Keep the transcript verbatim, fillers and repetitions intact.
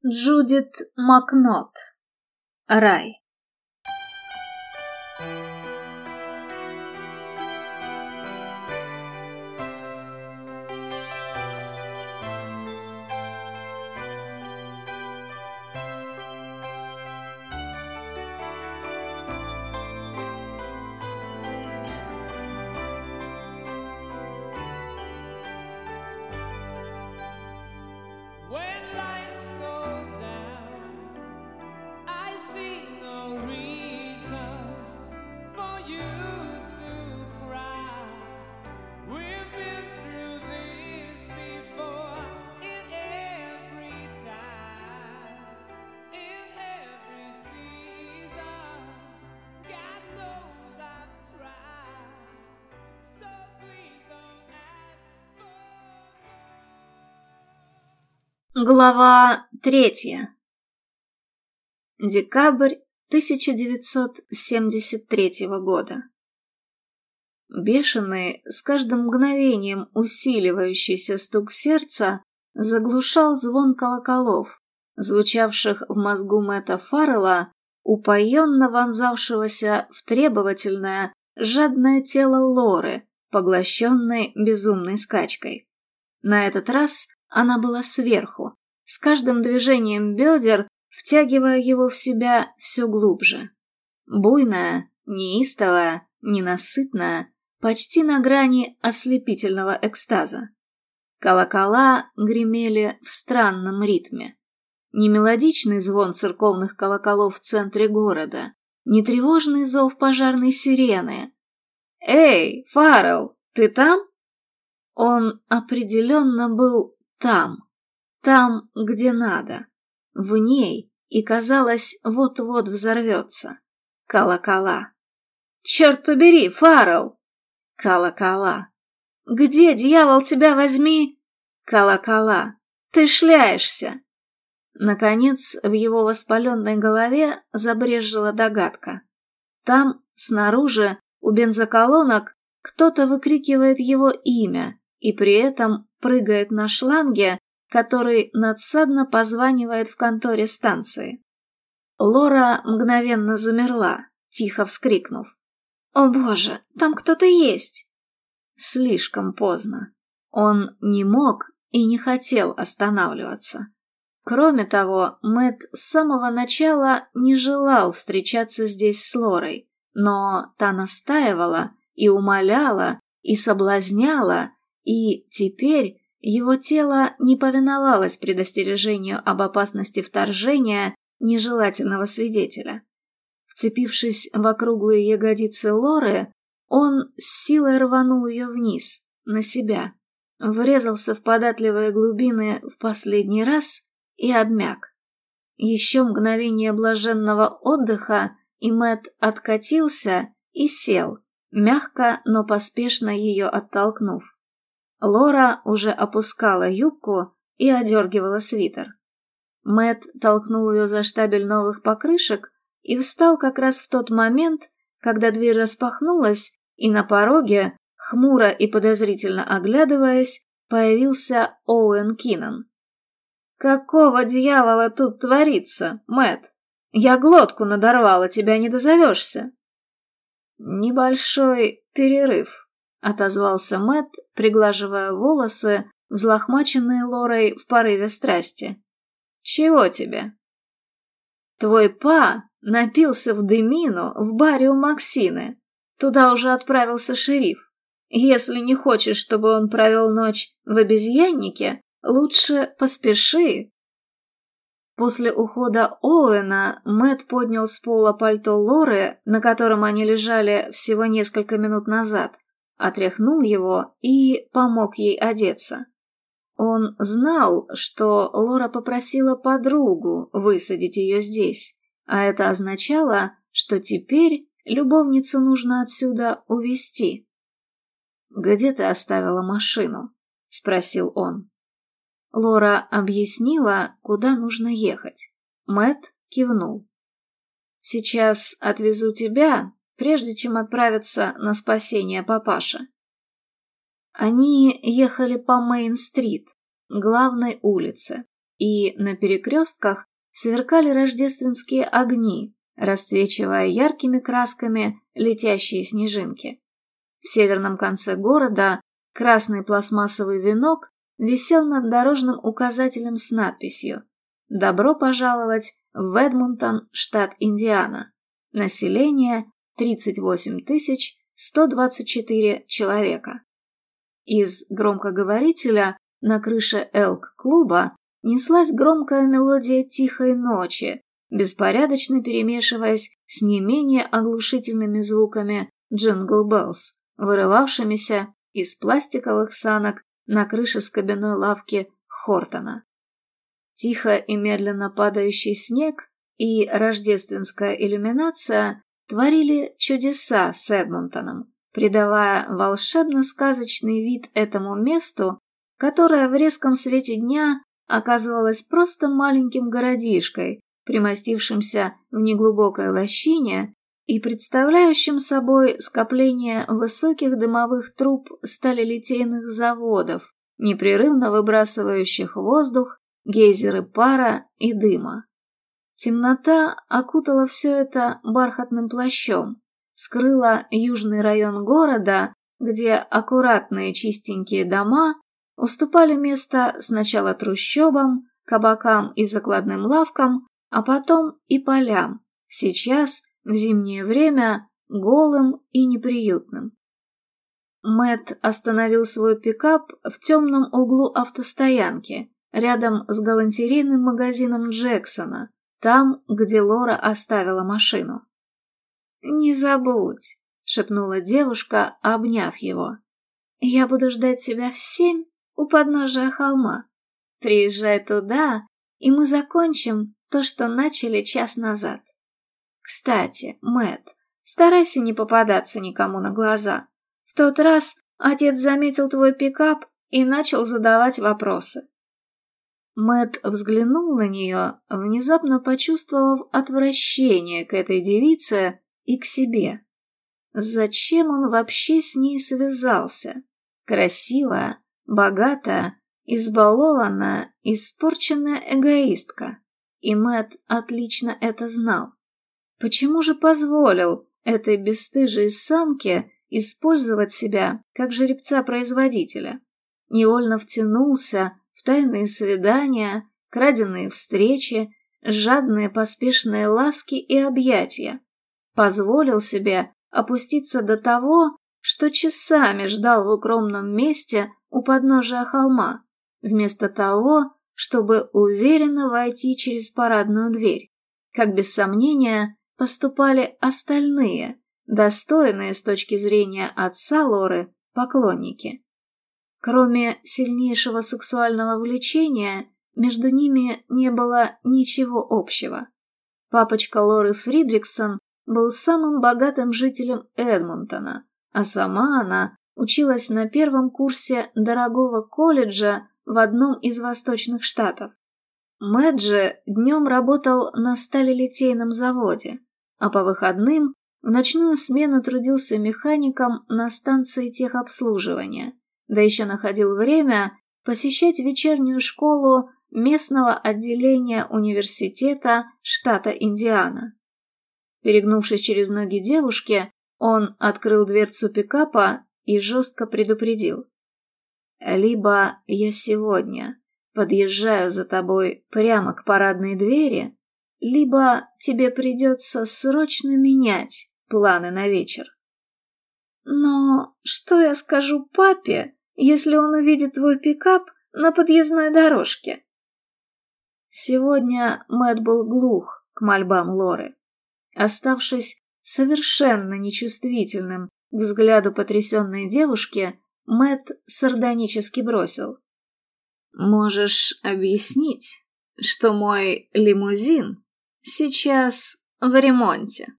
Джудит Макнот. Рай. Глава третья. Декабрь тысяча девятьсот семьдесят третьего года. Бешеный, с каждым мгновением усиливающийся стук сердца заглушал звон колоколов, звучавших в мозгу Мэтта Фаррелла, упоенно вонзавшегося в требовательное, жадное тело Лоры, поглощенной безумной скачкой. На этот раз она была сверху, с каждым движением бедер втягивая его в себя все глубже. Буйная, неистовая, ненасытная, почти на грани ослепительного экстаза. Колокола гремели в странном ритме. Не мелодичный звон церковных колоколов в центре города, не тревожный зов пожарной сирены. «Эй, Фаррелл, ты там?» Он определенно был там, там, где надо, в ней, и, казалось, вот-вот взорвется. Колокола. «Черт побери, Фаррелл!» Колокола. «Где, дьявол, тебя возьми?» Колокола. «Ты шляешься!» Наконец, в его воспаленной голове забрезжила догадка. Там, снаружи, у бензоколонок, кто-то выкрикивает его имя и при этом прыгает на шланге, который надсадно позванивает в конторе станции. Лора мгновенно замерла, тихо вскрикнув: «О боже, там кто-то есть!» Слишком поздно. Он не мог и не хотел останавливаться. Кроме того, Мэтт с самого начала не желал встречаться здесь с Лорой, но та настаивала и умоляла, и соблазняла, и теперь его тело не повиновалось предостережению об опасности вторжения нежелательного свидетеля. Вцепившись в округлые ягодицы Лоры, он с силой рванул ее вниз, на себя, врезался в податливые глубины в последний раз и обмяк. Еще мгновение блаженного отдыха, и Мэтт откатился и сел, мягко, но поспешно ее оттолкнув. Лора уже опускала юбку и одергивала свитер. Мэтт толкнул ее за штабель новых покрышек и встал как раз в тот момент, когда дверь распахнулась, и на пороге, хмуро и подозрительно оглядываясь, появился Оуэн Киннон. «Какого дьявола тут творится, Мэтт? Я глотку надорвала, тебя не дозовешься». «Небольшой перерыв», — отозвался Мэтт, приглаживая волосы, взлохмаченные Лорой в порыве страсти. «Чего тебе?» «Твой па напился в дымину в баре у Максины. Туда уже отправился шериф. Если не хочешь, чтобы он провел ночь в обезьяннике, лучше поспеши». После ухода Оуэна Мэтт поднял с пола пальто Лоры, на котором они лежали всего несколько минут назад, отряхнул его и помог ей одеться. Он знал, что Лора попросила подругу высадить ее здесь, а это означало, что теперь любовницу нужно отсюда увезти. «Где ты оставила машину?» — спросил он. Лора объяснила, куда нужно ехать. Мэтт кивнул. «Сейчас отвезу тебя, прежде чем отправиться на спасение папаши». Они ехали по Мейн-стрит, главной улице, и на перекрестках сверкали рождественские огни, расцвечивая яркими красками летящие снежинки. В северном конце города красный пластмассовый венок висел над дорожным указателем с надписью «Добро пожаловать в Эдмонтон, штат Индиана. Население тридцать восемь тысяч сто двадцать четыре человека». Из громкоговорителя на крыше Элк-клуба неслась громкая мелодия «Тихой ночи», беспорядочно перемешиваясь с не менее оглушительными звуками джингл-беллс, вырывавшимися из пластиковых санок на крыше скобяной лавки Хортона. Тихо и медленно падающий снег и рождественская иллюминация творили чудеса с Эдмонтоном, придавая волшебно-сказочный вид этому месту, которое в резком свете дня оказывалось просто маленьким городишкой, примостившимся в неглубокой лощине и представляющим собой скопление высоких дымовых труб сталелитейных заводов, непрерывно выбрасывающих в воздух гейзеры пара и дыма. Темнота окутала все это бархатным плащом, скрыла южный район города, где аккуратные чистенькие дома уступали место сначала трущобам, кабакам и закладным лавкам, а потом и полям, сейчас, в зимнее время, голым и неприютным. Мэтт остановил свой пикап в темном углу автостоянки, рядом с галантерейным магазином Джексона, там, где Лора оставила машину. «Не забудь», — шепнула девушка, обняв его. «Я буду ждать тебя в семь у подножия холма. Приезжай туда, и мы закончим то, что начали час назад. Кстати, Мэтт, старайся не попадаться никому на глаза. В тот раз отец заметил твой пикап и начал задавать вопросы». Мэтт взглянул на нее, внезапно почувствовав отвращение к этой девице и к себе. Зачем он вообще с ней связался? Красивая, богатая, избалованная, испорченная эгоистка. И Мэтт отлично это знал. Почему же позволил этой бесстыжей самке использовать себя как жеребца-производителя? Невольно втянулся в тайные свидания, краденые встречи, жадные поспешные ласки и объятия. Позволил себе опуститься до того, что часами ждал в укромном месте у подножия холма, вместо того, чтобы уверенно войти через парадную дверь, как без сомнения поступали остальные, достойные с точки зрения отца Лоры, поклонники. Кроме сильнейшего сексуального влечения, между ними не было ничего общего. Папочка Лоры Фридриксон был самым богатым жителем Эдмонтона, а сама она училась на первом курсе дорогого колледжа в одном из восточных штатов. Мэтт же днем работал на сталелитейном заводе, а по выходным в ночную смену трудился механиком на станции техобслуживания, да еще находил время посещать вечернюю школу местного отделения университета штата Индиана. Перегнувшись через ноги девушки, он открыл дверцу пикапа и жестко предупредил. «Либо я сегодня подъезжаю за тобой прямо к парадной двери, либо тебе придется срочно менять планы на вечер». «Но что я скажу папе, если он увидит твой пикап на подъездной дорожке?» Сегодня Мэтт был глух к мольбам Лоры. Оставшись совершенно нечувствительным к взгляду потрясенной девушки, Мэтт сардонически бросил. «Можешь объяснить, что мой лимузин сейчас в ремонте?»